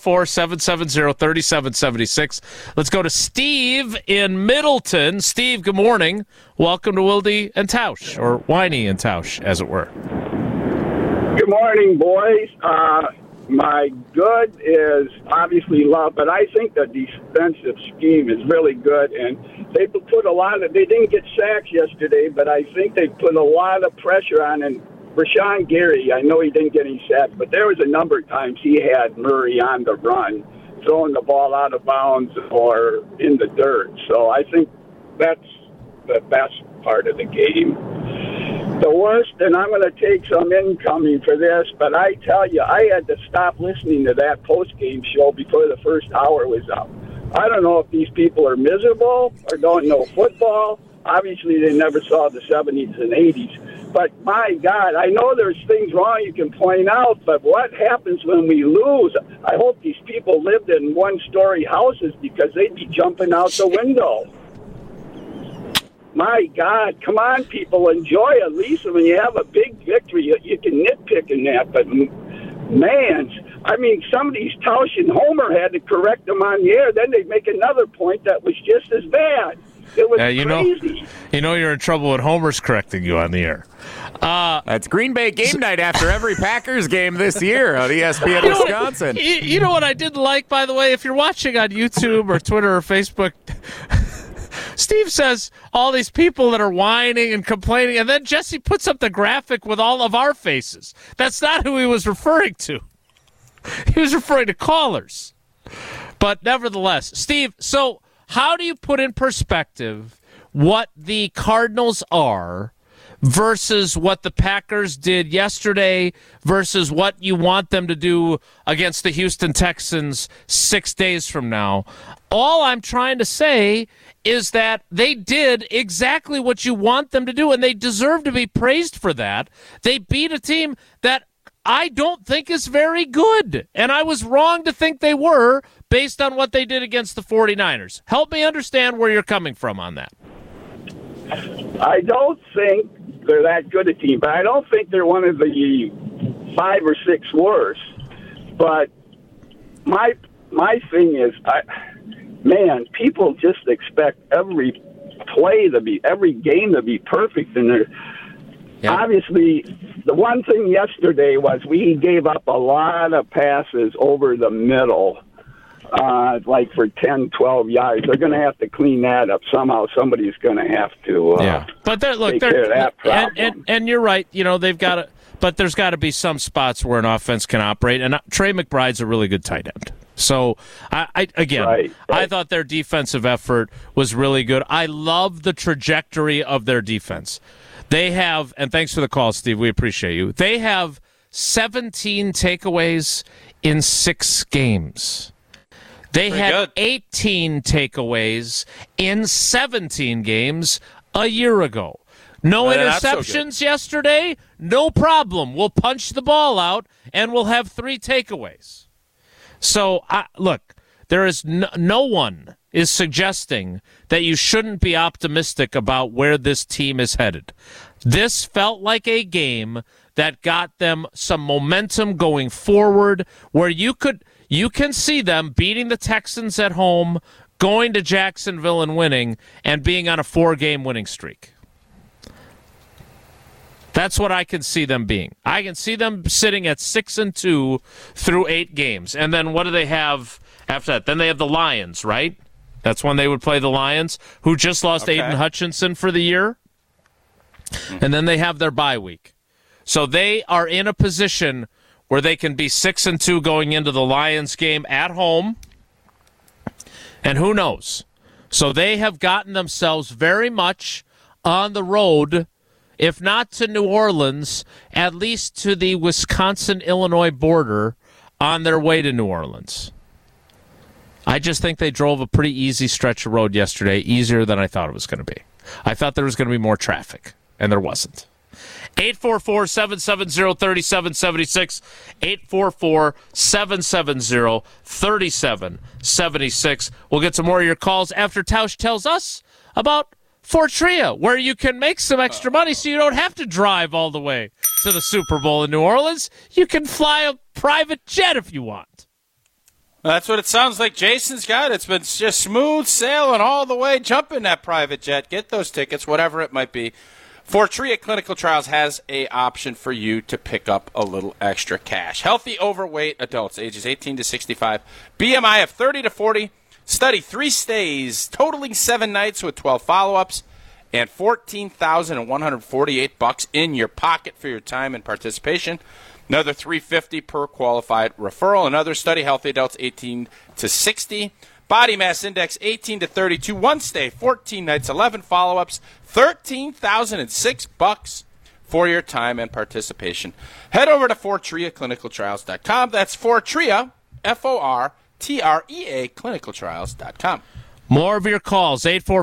844-770-3776. Let's go to Steve in Middleton. Steve, good morning. Welcome to Wilde and Tausch, or Whiny and Tausch, as it were. Good morning, boys. My good is obviously Love, but I think the defensive scheme is really good, and they put they didn't get sacks yesterday, but I think they put a lot of pressure on, and Rashawn Gary, I know he didn't get any sacks, but there was a number of times he had Murray on the run, throwing the ball out of bounds or in the dirt. So I think that's the best part of the game. The worst, and I'm going to take some incoming for this, but I tell you, I had to stop listening to that post-game show before the first hour was up. I don't know if these people are miserable or don't know football. Obviously, they never saw the 70s and 80s. But, my God, I know there's things wrong you can point out, but what happens when we lose? I hope these people lived in one-story houses because they'd be jumping out the window. My God, come on, people, enjoy at least when you have a big victory. You can nitpick in that, but, man, I mean, some of these Tausch and Homer had to correct them on the air. Then they'd make another point that was just as bad. It was crazy. You're in trouble when Homer's correcting you on the air. That's Green Bay game night after every Packers game this year on ESPN Wisconsin. You know what I didn't like, by the way? If you're watching on YouTube or Twitter or Facebook, Steve says all these people that are whining and complaining, and then Jesse puts up the graphic with all of our faces. That's not who he was referring to. He was referring to callers. But nevertheless, Steve, so how do you put in perspective what the Cardinals are versus what the Packers did yesterday versus what you want them to do against the Houston Texans 6 days from now? All I'm trying to say is that they did exactly what you want them to do, and they deserve to be praised for that. They beat a team that I don't think is very good, and I was wrong to think they were based on what they did against the 49ers. Help me understand where you're coming from on that. I don't think they're that good a team, but I don't think they're one of the 5 or 6 worst. But my thing is, people just expect every game to be perfect, and obviously, the one thing yesterday was we gave up a lot of passes over the middle, like for 10, 12 yards. They're going to have to clean that up somehow. Somebody's going to have to but take care of that problem. And you're right. They've got to, but there's got to be some spots where an offense can operate. And Trey McBride's a really good tight end. So, I thought their defensive effort was really good. I love the trajectory of their defense. They have, and thanks for the call, Steve. We appreciate you. They have 17 takeaways in 6 games. They had 18 takeaways in 17 games a year ago. No interceptions yesterday? No problem. We'll punch the ball out, and we'll have 3 takeaways. So, look, there is no one is suggesting that you shouldn't be optimistic about where this team is headed. This felt like a game that got them some momentum going forward where you can see them beating the Texans at home, going to Jacksonville and winning, and being on a 4-game winning streak. That's what I can see them being. I can see them sitting at 6-2 through 8 games. And then what do they have after that? Then they have the Lions, right? That's when they would play the Lions, who just lost Aiden Hutchinson for the year. And then they have their bye week. So they are in a position where they can be 6-2 going into the Lions game at home. And who knows? So they have gotten themselves very much on the road, if not to New Orleans, at least to the Wisconsin-Illinois border on their way to New Orleans. I just think they drove a pretty easy stretch of road yesterday, easier than I thought it was going to be. I thought there was going to be more traffic, and there wasn't. 844-770-3776, 844-770-3776. We'll get some more of your calls after Tausch tells us about Fortria, where you can make some extra money so you don't have to drive all the way to the Super Bowl in New Orleans. You can fly a private jet if you want. That's what it sounds like Jason's got. It's been just smooth sailing all the way. Jump in that private jet. Get those tickets, whatever it might be. Fortria Clinical Trials has an option for you to pick up a little extra cash. Healthy, overweight adults, ages 18 to 65, BMI of 30 to 40, study 3 stays, totaling 7 nights with 12 follow-ups, and $14,148 in your pocket for your time and participation. Another $350 per qualified referral. Another study, healthy adults 18 to 60. Body mass index 18 to 32. 1 stay, 14 nights, 11 follow-ups, $13,006 for your time and participation. Head over to FortriaClinicalTrials.com. That's Fortria, Fortrea, clinicaltrials.com. More of your calls,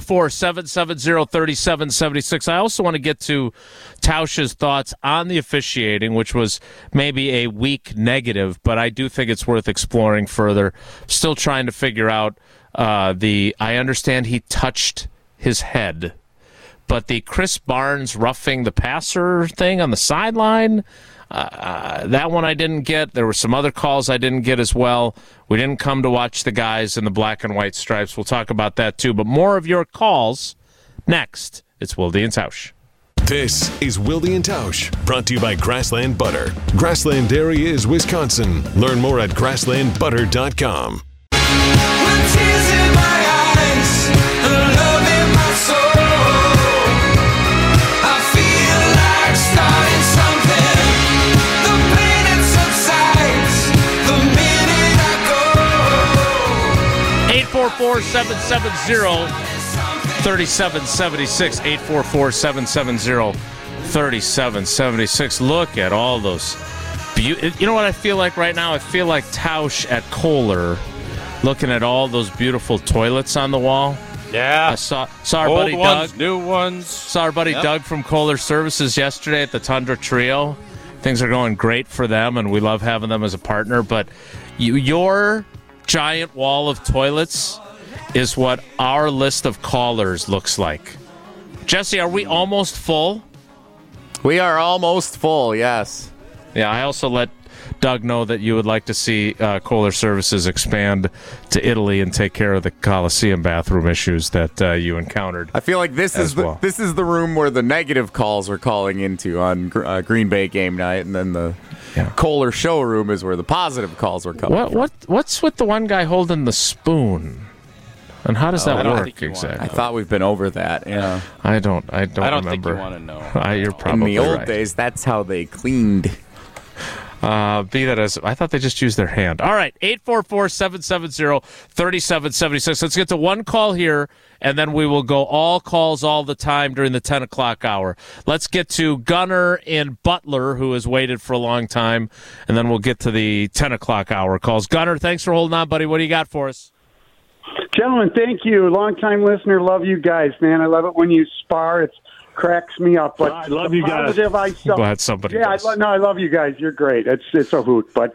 844-770-3776. I also want to get to Tausch's thoughts on the officiating, which was maybe a weak negative, but I do think it's worth exploring further. Still trying to figure out I understand he touched his head, but the Chris Barnes roughing the passer thing on the sideline, that one I didn't get. There were some other calls I didn't get as well. We didn't come to watch the guys in the black and white stripes. We'll talk about that too. But more of your calls next. It's Wilde and Tausch. This is Wilde and Tausch, brought to you by Grassland Butter. Grassland Dairy is Wisconsin. Learn more at grasslandbutter.com. 844-770-3776. 844-770-3776. Look at all those. You know what I feel like right now? I feel like Tausch at Kohler, looking at all those beautiful toilets on the wall. Yeah. I saw our Old buddy ones, Doug. new ones. Saw our buddy Doug from Kohler Services yesterday at the Tundra Trio. Things are going great for them, and we love having them as a partner. But your giant wall of toilets is what our list of callers looks like. Jesse, are we almost full? We are almost full, yes. Yeah, I also let Doug know that you would like to see Kohler Services expand to Italy and take care of the Coliseum bathroom issues that you encountered. I feel like this is the room where the negative calls are calling into on Green Bay game night, and then the Kohler showroom is where the positive calls are coming. What's with the one guy holding the spoon? And how does that work exactly? I thought we've been over that. Yeah, I don't remember. Think you want to know. You're probably in the old right. days, that's how they cleaned. Be that as I thought they just used their hand. All right, 844-770-3776. Let's get to one call here, and then we will go all calls all the time during the 10 o'clock hour. Let's get to Gunnar in Butler, who has waited for a long time, and then we'll get to the 10 o'clock hour calls. Gunnar, thanks for holding on, buddy. What do you got for us? Gentlemen, thank you. Long-time listener. Love you guys, man. I love it when you spar. It cracks me up. But I love you guys. Glad somebody does. I love you guys. You're great. It's a hoot. But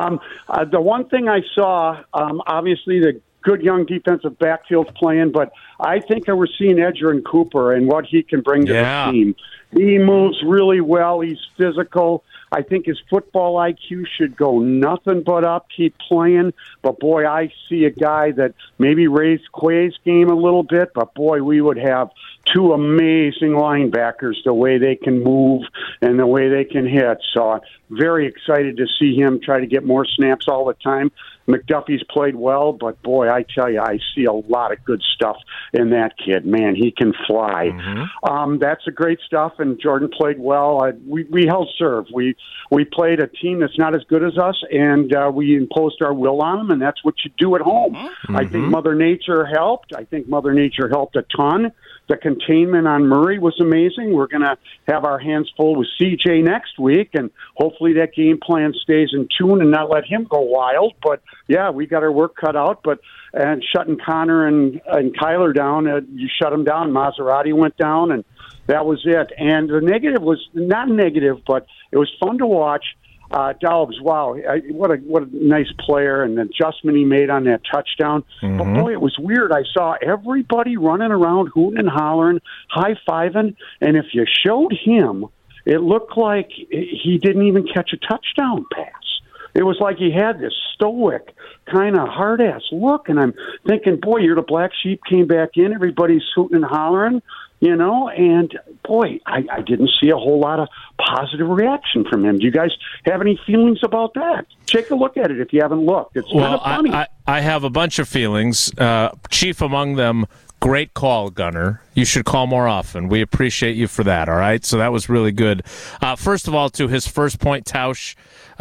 the one thing I saw, obviously the good young defensive backfield playing, but I think we're seeing Edgerrin Cooper and what he can bring to the team. He moves really well. He's physical. I think his football IQ should go nothing but up, keep playing. But, boy, I see a guy that maybe raised Quay's game a little bit, but, boy, we would have two amazing linebackers, the way they can move and the way they can hit. So very excited to see him try to get more snaps all the time. McDuffie's played well, but, boy, I tell you, I see a lot of good stuff in that kid. Man, he can fly. Mm-hmm. That's a great stuff, and Jordan played well. We held serve. We played a team that's not as good as us, and we imposed our will on them, and that's what you do at home. Mm-hmm. I think Mother Nature helped. I think Mother Nature helped a ton. The containment on Murray was amazing. We're going to have our hands full with CJ next week, and hopefully that game plan stays in tune and not let him go wild. But, yeah, we got our work cut out. And shutting Connor and Kyler down, you shut them down. Maserati went down, and that was it. And the negative was not negative, but it was fun to watch. Dobbs, wow, what a nice player, and the adjustment he made on that touchdown. Mm-hmm. But, boy, it was weird. I saw everybody running around, hooting and hollering, high-fiving, and if you showed him, it looked like he didn't even catch a touchdown pass. It was like he had this stoic, kind of hard-ass look, and I'm thinking, boy, you're the black sheep, came back in, everybody's hooting and hollering, you know, and, boy, I didn't see a whole lot of positive reaction from him. Do you guys have any feelings about that? Take a look at it if you haven't looked. It's kind of funny. I have a bunch of feelings. Chief among them, great call, Gunnar. You should call more often. We appreciate you for that, all right? So that was really good. First of all, to his first point, Tausch,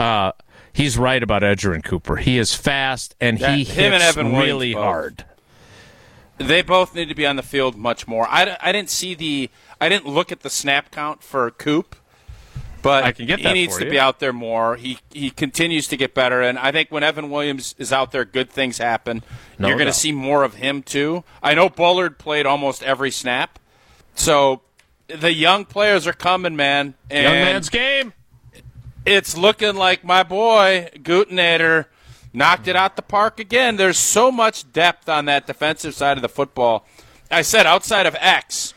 he's right about Edgerrin Cooper. He is fast, and he hits really hard. They both need to be on the field much more. I didn't look at the snap count for Coop, but I can get that he needs to be out there more. He continues to get better, and I think when Evan Williams is out there, good things happen. You're going to see more of him too. I know Bullard played almost every snap, so the young players are coming, man. And young man's game. It's looking like my boy Gutenator knocked it out the park again. There's so much depth on that defensive side of the football. I said outside of X,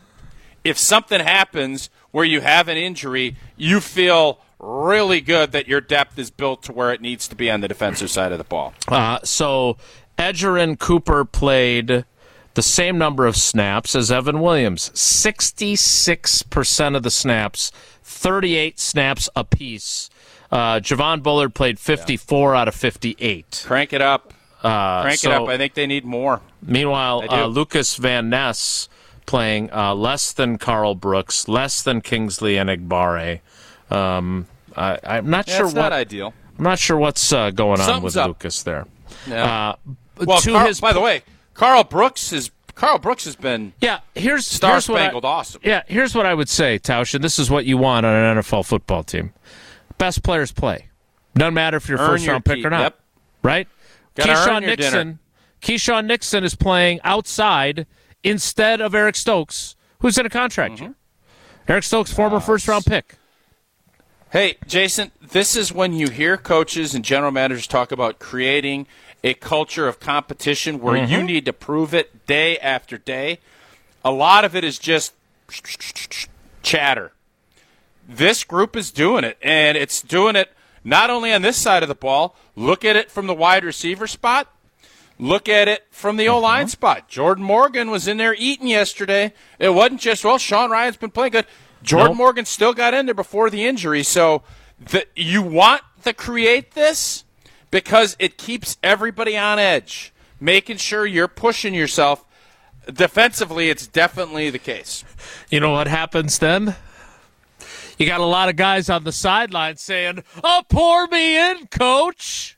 if something happens where you have an injury, you feel really good that your depth is built to where it needs to be on the defensive side of the ball. So Edgerrin Cooper played the same number of snaps as Evan Williams, 66% of the snaps, 38 snaps apiece. Javon Bullard played 54 out of 58. Crank it up. Crank it up. I think they need more. Meanwhile, Lucas Van Ness playing less than Carl Brooks, less than Kingsley Enagbare. I'm not sure what. Not ideal. I'm not sure what's going on with up. Lucas there. Yeah. By the way, Carl Brooks has been here's star-spangled awesome. Yeah, here's what I would say, Tausch, and this is what you want on an NFL football team. Best players play. Doesn't matter if you're a first-round pick or not. Yep. Right? Keyshawn Nixon is playing outside instead of Eric Stokes, who's in a contract year. Eric Stokes, former first-round pick. Hey, Jason, this is when you hear coaches and general managers talk about creating a culture of competition where you need to prove it day after day. A lot of it is just chatter. This group is doing it, and it's doing it not only on this side of the ball. Look at it from the wide receiver spot. Look at it from the O-line spot. Jordan Morgan was in there eating yesterday. It wasn't just, Sean Ryan's been playing good. Jordan Morgan still got in there before the injury. So you want to create this because it keeps everybody on edge, making sure you're pushing yourself. Defensively, it's definitely the case. You know what happens then? You got a lot of guys on the sideline saying, pour me in, coach.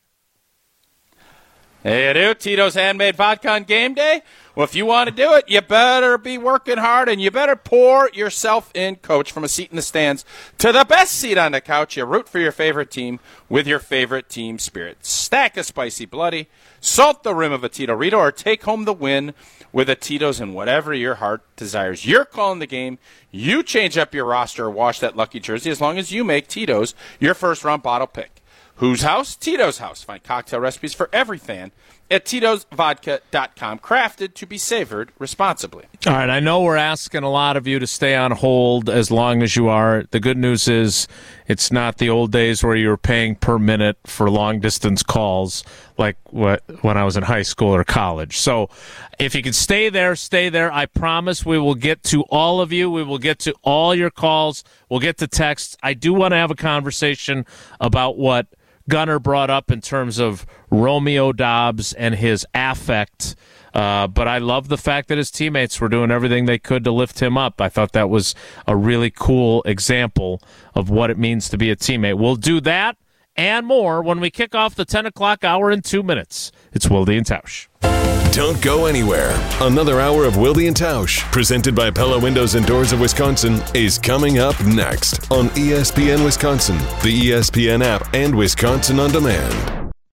Hey, you do? Tito's Handmade Vodka on game day? Well, if you want to do it, you better be working hard, and you better pour yourself in, coach, from a seat in the stands to the best seat on the couch. You root for your favorite team with your favorite team spirit. Stack a spicy bloody, salt the rim of a Tito Rito, or take home the win with a Tito's and whatever your heart desires. You're calling the game. You change up your roster or wash that lucky jersey as long as you make Tito's your first-round bottle pick. Whose house? Tito's house. Find cocktail recipes for every fan at Tito'sVodka.com. Crafted to be savored responsibly. All right, I know we're asking a lot of you to stay on hold as long as you are. The good news is it's not the old days where you were paying per minute for long-distance calls like when I was in high school or college. So if you can stay there, stay there. I promise we will get to all of you. We will get to all your calls. We'll get to texts. I do want to have a conversation about what Gunnar brought up in terms of Romeo Doubs and his affect, but I love the fact that his teammates were doing everything they could to lift him up. I thought that was a really cool example of what it means to be a teammate. We'll do that and more when we kick off the 10 o'clock hour in 2 minutes. It's Wilde and Tausch. Don't go anywhere. Another hour of Wilde and Tausch, presented by Pella Windows and Doors of Wisconsin, is coming up next on ESPN Wisconsin, the ESPN app, and Wisconsin On Demand.